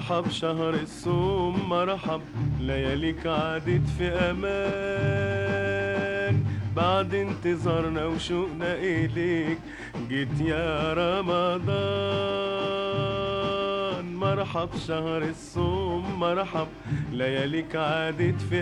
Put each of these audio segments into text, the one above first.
مرحب شهر الصوم مرحب، لياليك عادت في امان، بعد انتظارنا وشوقنا اليك جيت يا رمضان. مرحب شهر الصوم مرحب، لياليك عادت في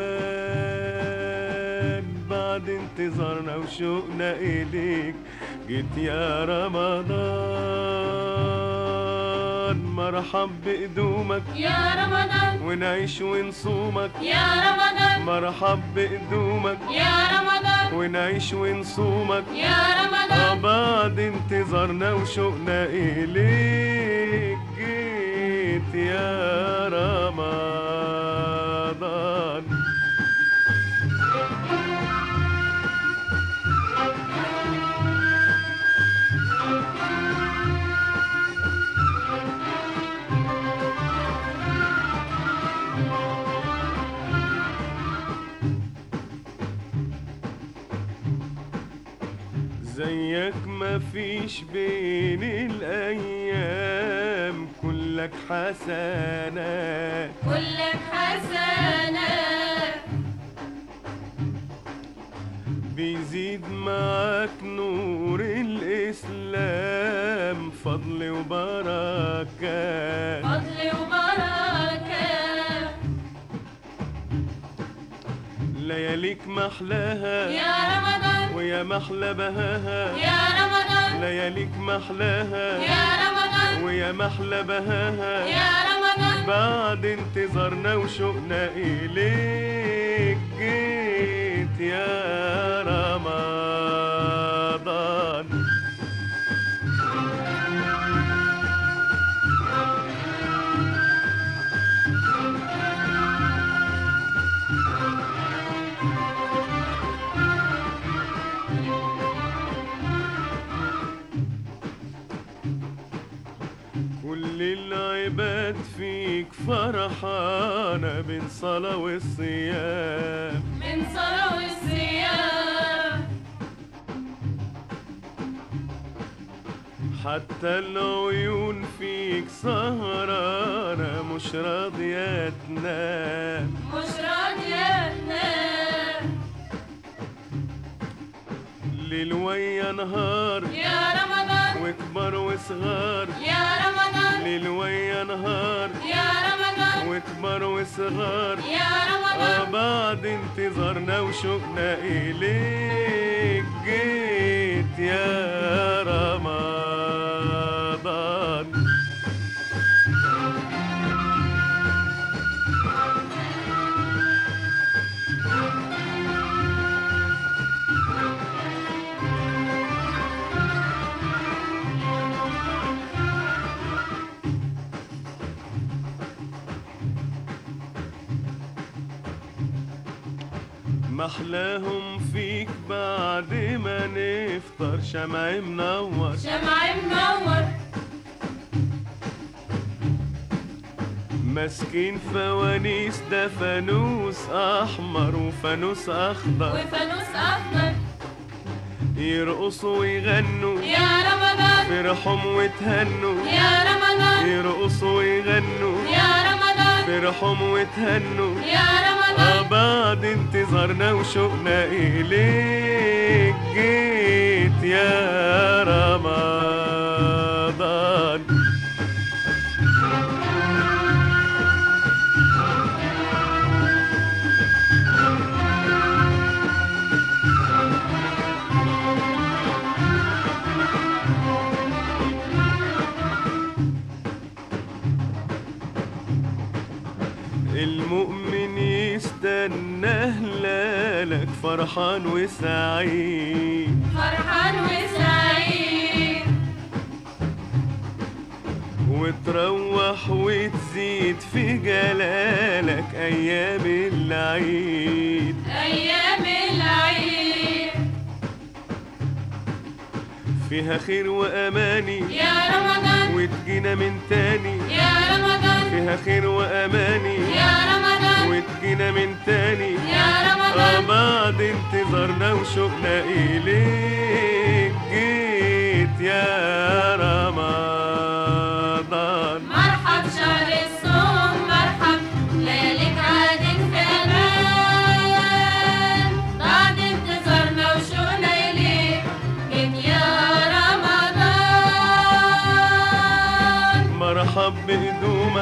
امان، بعد انتظارنا وشوقنا اليك جيت يا رمضان. مرحب بقدومك يا رمضان، ونعيش ونصومك يا رمضان، مرحب بقدومك يا رمضان، ونعيش ونصومك يا رمضان. بعد انتظارنا وشوقنا إليك جيت يا رمضان. زيك مفيش بين الأيام، كلك حسنات كلك حسنات، بيزيد معاك نور الإسلام، فضل وبركات فضل وبركات. لياليك محلاها يا رمضان، ويا محلى بهاها، يا رمضان، لياليك محلاها يا رمضان، ويا محلى بهاها، يا رمضان. بعد انتظارنا وشوقنا إليك جيت يا رمضان. كل العباد فيك فرحانة بين صلاة والصيام، من صلاة والصيام، حتى العيون فيك سهرانة مش راضية تنام، مش راضية تنام. ليل ويا نهار يا رمضان، وكبر وصغار، يا رمضان، ليل ويا نهار يا رمضان، وكبر وصغار يا رمضان. بعد انتظارنا وشوقنا إليك جيت يا رمضان. محلاهم فيك بعد ما نفطر، شمع منور شمع منور، ماسكين فوانيس، ده فانوس احمر وفانوس اخضر، وفانوس أخضر. يرقصوا ويغنوا يا رمضان، فرحهم وتهنوا، يا رمضان، يرقصوا ويغنوا يا رمضان، فرحهم وتهنوا يا رمضان. بعد انتظارنا وشوقنا إليك جيت يا رمضان. المؤمن يستنى هلالك فرحان وسعيد، فرحان وسعيد، وتروح وتزيد في جلالك أيام العيد، أيام العيد. فيها خير وأماني يا رمضان، وتجينا من تاني، يا رمضان، فيها خير وأماني يا رمضان، وتجينا من تاني، يا رمضان. بعد انتظارنا وشوقنا إليك جيت يا رمضان. مرحب شهر الصوم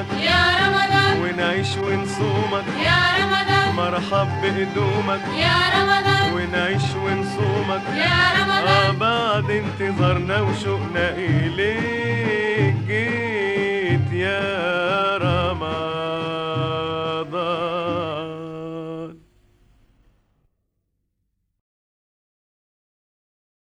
بهدومك يا رمضان ونعيش ونصومك يا رمضان مرحب بهدومك يا رمضان ونعيش ونصومك يا رمضان بعد انتظارنا وشوقنا إليك جيت يا رمضان